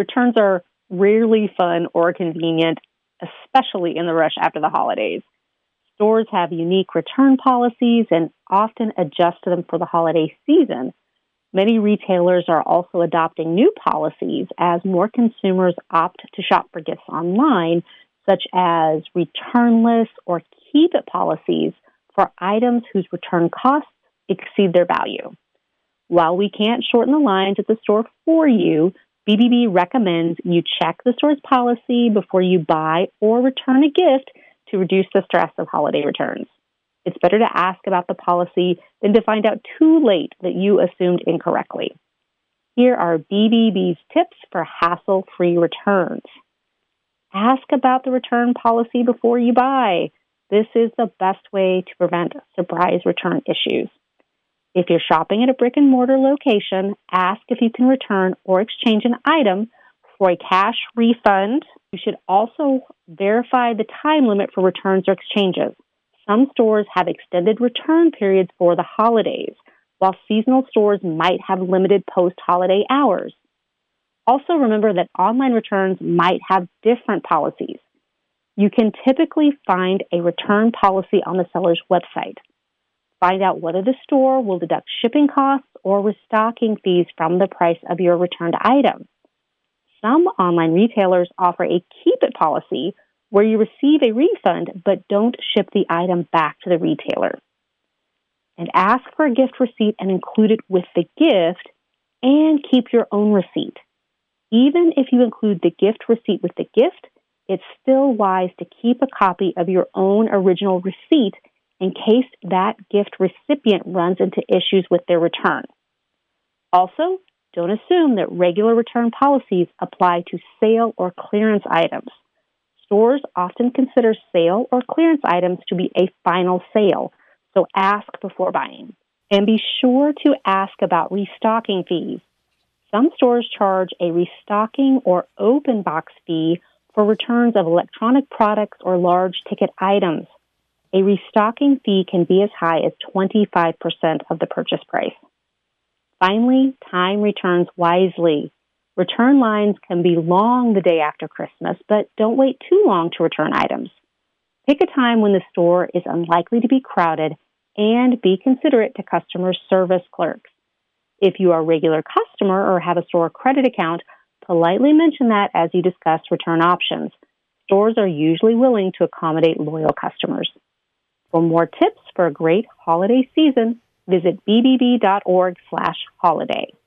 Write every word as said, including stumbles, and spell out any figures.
Returns are rarely fun or convenient, especially in the rush after the holidays. Stores have unique return policies and often adjust to them for the holiday season. Many retailers are also adopting new policies as more consumers opt to shop for gifts online, such as returnless or keep-it policies for items whose return costs exceed their value. While we can't shorten the lines at the store for you, B B B recommends you check the store's policy before you buy or return a gift to reduce the stress of holiday returns. It's better to ask about the policy than to find out too late that you assumed incorrectly. Here are B B B's tips for hassle-free returns. Ask about the return policy before you buy. This is the best way to prevent surprise return issues. If you're shopping at a brick-and-mortar location, ask if you can return or exchange an item for a cash refund. You should also verify the time limit for returns or exchanges. Some stores have extended return periods for the holidays, while seasonal stores might have limited post-holiday hours. Also remember that online returns might have different policies. You can typically find a return policy on the seller's website. Find out whether the store will deduct shipping costs or restocking fees from the price of your returned item. Some online retailers offer a keep-it policy where you receive a refund but don't ship the item back to the retailer. And ask for a gift receipt and include it with the gift, and keep your own receipt. Even if you include the gift receipt with the gift, it's still wise to keep a copy of your own original receipt in case that gift recipient runs into issues with their return. Also, don't assume that regular return policies apply to sale or clearance items. Stores often consider sale or clearance items to be a final sale, so ask before buying. And be sure to ask about restocking fees. Some stores charge a restocking or open box fee for returns of electronic products or large ticket items. A restocking fee can be as high as twenty-five percent of the purchase price. Finally, time returns wisely. Return lines can be long the day after Christmas, but don't wait too long to return items. Pick a time when the store is unlikely to be crowded and be considerate to customer service clerks. If you are a regular customer or have a store credit account, politely mention that as you discuss return options. Stores are usually willing to accommodate loyal customers. For more tips for a great holiday season, visit b b b dot org slash holiday.